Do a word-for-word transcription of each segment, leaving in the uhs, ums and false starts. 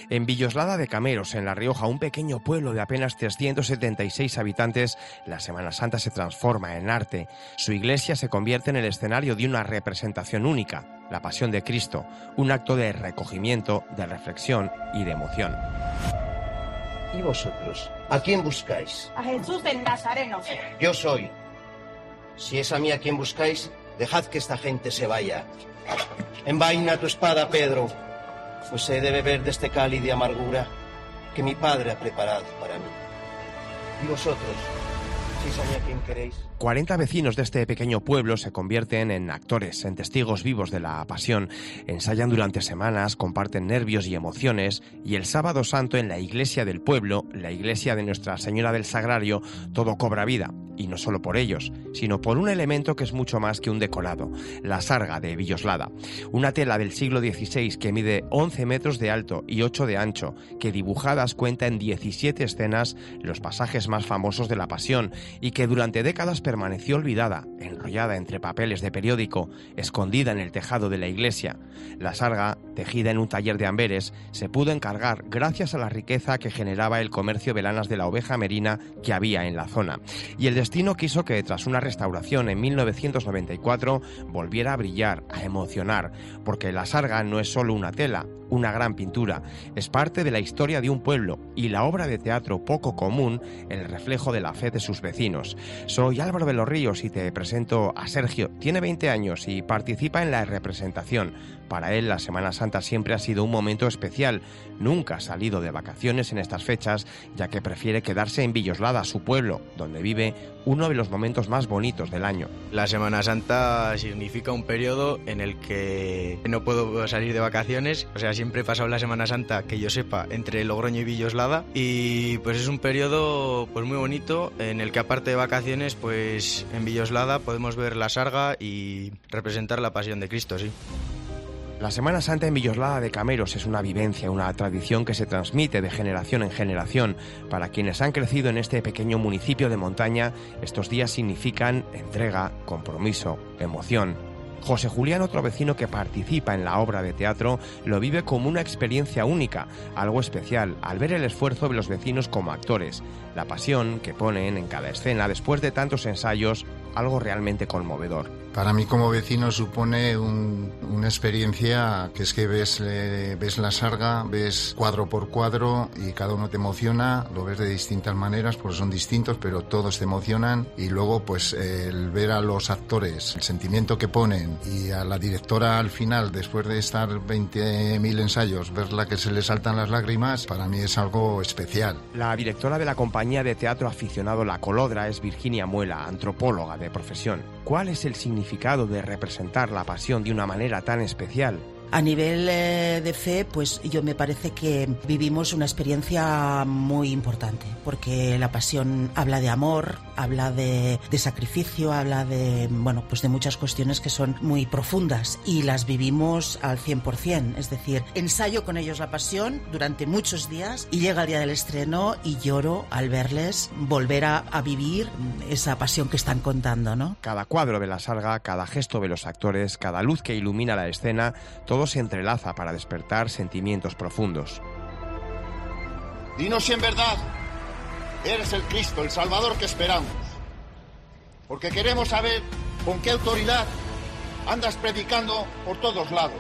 En Villoslada de Cameros, en La Rioja, un pequeño pueblo de apenas trescientos setenta y seis habitantes, la Semana Santa se transforma en arte. Su iglesia se convierte en el escenario de una representación única, la Pasión de Cristo, un acto de recogimiento, de reflexión y de emoción. ¿Y vosotros? ¿A quién buscáis? A Jesús del Nazareno. Yo soy. Si es a mí a quien buscáis, dejad que esta gente se vaya. Envaina tu espada, Pedro, pues he de beber de este cáliz de amargura que mi padre ha preparado para mí. ¿Y vosotros? Si es a mí a quien queréis. cuarenta vecinos de este pequeño pueblo se convierten en actores, en testigos vivos de la pasión. Ensayan durante semanas, comparten nervios y emociones, y el Sábado Santo en la iglesia del pueblo, la iglesia de Nuestra Señora del Sagrario, todo cobra vida. Y no solo por ellos, sino por un elemento que es mucho más que un decorado, la sarga de Villoslada. Una tela del siglo dieciséis que mide once metros de alto y ocho de ancho, que dibujadas cuenta en diecisiete escenas los pasajes más famosos de la Pasión y que durante décadas permaneció olvidada, enrollada entre papeles de periódico, escondida en el tejado de la iglesia. La sarga, tejida en un taller de Amberes, se pudo encargar gracias a la riqueza que generaba el comercio de lanas de la oveja merina que había en la zona. Y el destino quiso que tras una restauración en mil novecientos noventa y cuatro volviera a brillar, a emocionar, porque la sarga no es solo una tela, una gran pintura, es parte de la historia de un pueblo y la obra de teatro poco común, el reflejo de la fe de sus vecinos. Soy Álvaro de los Ríos y te presento a Sergio. Tiene veinte años y participa en la representación. Para él la Semana Santa siempre ha sido un momento especial. Nunca ha salido de vacaciones en estas fechas, ya que prefiere quedarse en Villoslada, su pueblo, donde vive uno de los momentos más bonitos del año. La Semana Santa significa un periodo en el que no puedo salir de vacaciones, o sea, siempre he pasado la Semana Santa, que yo sepa, entre Logroño y Villoslada, y pues es un periodo pues muy bonito en el que aparte de vacaciones, pues en Villoslada podemos ver la sarga y representar la Pasión de Cristo, sí. La Semana Santa en Villoslada de Cameros es una vivencia, una tradición que se transmite de generación en generación. Para quienes han crecido en este pequeño municipio de montaña, estos días significan entrega, compromiso, emoción. José Julián, otro vecino que participa en la obra de teatro, lo vive como una experiencia única, algo especial, al ver el esfuerzo de los vecinos como actores, la pasión que ponen en cada escena después de tantos ensayos, algo realmente conmovedor. Para mí como vecino supone un, una experiencia que es que ves, eh, ves la sarga, ves cuadro por cuadro y cada uno te emociona, lo ves de distintas maneras porque son distintos, pero todos te emocionan, y luego pues eh, el ver a los actores, el sentimiento que ponen, y a la directora al final, después de estar veinte mil ensayos, verla que se le saltan las lágrimas, para mí es algo especial. La directora de la compañía de teatro aficionado La Colodra es Virginia Muela, antropóloga de profesión. ¿Cuál es el significado de representar la pasión de una manera tan especial? A nivel eh, de fe, pues yo me parece que vivimos una experiencia muy importante, porque la pasión habla de amor, habla de, de sacrificio, habla de, bueno, pues de muchas cuestiones que son muy profundas y las vivimos al cien por ciento. Es decir, ensayo con ellos la pasión durante muchos días y llega el día del estreno y lloro al verles volver a, a vivir esa pasión que están contando, ¿no? Cada cuadro de la sarga, cada gesto de los actores, cada luz que ilumina la escena, todo se entrelaza para despertar sentimientos profundos. Dinos si en verdad eres el Cristo, el Salvador que esperamos. Porque queremos saber con qué autoridad andas predicando por todos lados.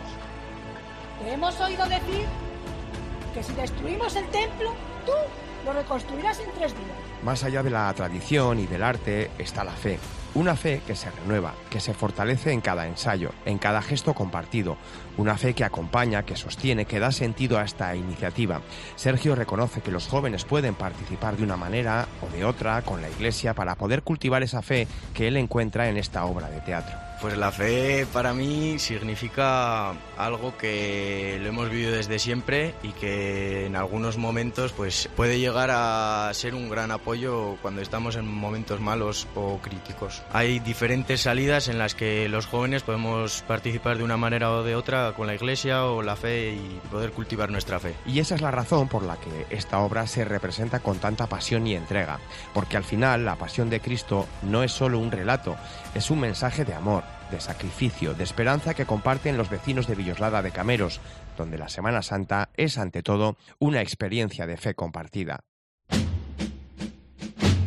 Te hemos oído decir que si destruimos el templo, tú lo reconstruirás en tres días. Más allá de la tradición y del arte está la fe. Una fe que se renueva, que se fortalece en cada ensayo, en cada gesto compartido. Una fe que acompaña, que sostiene, que da sentido a esta iniciativa. Sergio reconoce que los jóvenes pueden participar de una manera o de otra con la Iglesia para poder cultivar esa fe que él encuentra en esta obra de teatro. Pues la fe para mí significa algo que lo hemos vivido desde siempre y que en algunos momentos pues puede llegar a ser un gran apoyo cuando estamos en momentos malos o críticos. Hay diferentes salidas en las que los jóvenes podemos participar de una manera o de otra con la Iglesia o la fe y poder cultivar nuestra fe. Y esa es la razón por la que esta obra se representa con tanta pasión y entrega, porque al final la pasión de Cristo no es solo un relato, es un mensaje de amor, de sacrificio, de esperanza que comparten los vecinos de Villoslada de Cameros, donde la Semana Santa es ante todo una experiencia de fe compartida.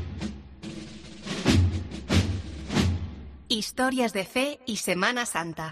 Historias de fe y Semana Santa.